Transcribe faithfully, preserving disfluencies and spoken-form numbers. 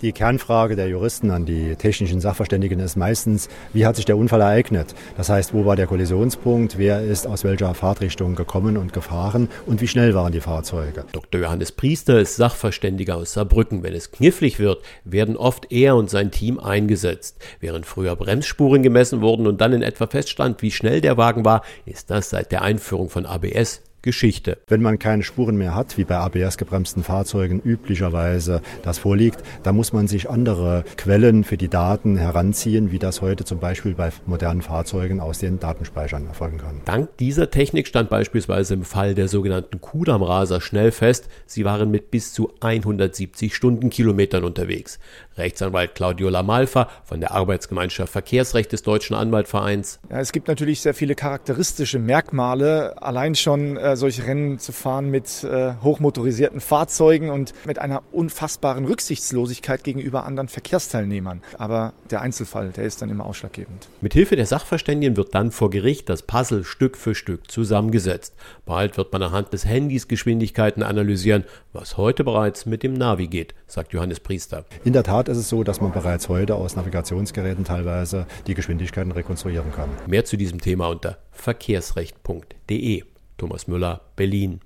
Die Kernfrage der Juristen an die technischen Sachverständigen ist meistens, wie hat sich der Unfall ereignet? Das heißt, wo war der Kollisionspunkt, wer ist aus welcher Fahrtrichtung gekommen und gefahren und wie schnell waren die Fahrzeuge? Doktor Johannes Priester ist Sachverständiger aus Saarbrücken. Wenn es knifflig wird, werden oft er und sein Team eingesetzt. Während früher Bremsspuren gemessen wurden und dann in etwa feststand, wie schnell der Wagen war, ist das seit der Einführung von A B S Geschichte. Wenn man keine Spuren mehr hat, wie bei A B S-gebremsten Fahrzeugen üblicherweise das vorliegt, dann muss man sich andere Quellen für die Daten heranziehen, wie das heute zum Beispiel bei modernen Fahrzeugen aus den Datenspeichern erfolgen kann. Dank dieser Technik stand beispielsweise im Fall der sogenannten Kudamm-Raser schnell fest, sie waren mit bis zu hundertsiebzig Stundenkilometern unterwegs. Rechtsanwalt Claudio Lamalfa von der Arbeitsgemeinschaft Verkehrsrecht des Deutschen Anwaltvereins. Ja, es gibt natürlich sehr viele charakteristische Merkmale, allein schon äh, solche Rennen zu fahren mit äh, hochmotorisierten Fahrzeugen und mit einer unfassbaren Rücksichtslosigkeit gegenüber anderen Verkehrsteilnehmern. Aber der Einzelfall, der ist dann immer ausschlaggebend. Mithilfe der Sachverständigen wird dann vor Gericht das Puzzle Stück für Stück zusammengesetzt. Bald wird man anhand des Handys Geschwindigkeiten analysieren, was heute bereits mit dem Navi geht, sagt Johannes Priester. In der Tat ist es so, dass man bereits heute aus Navigationsgeräten teilweise die Geschwindigkeiten rekonstruieren kann. Mehr zu diesem Thema unter verkehrsrecht punkt de. Thomas Müller, Berlin.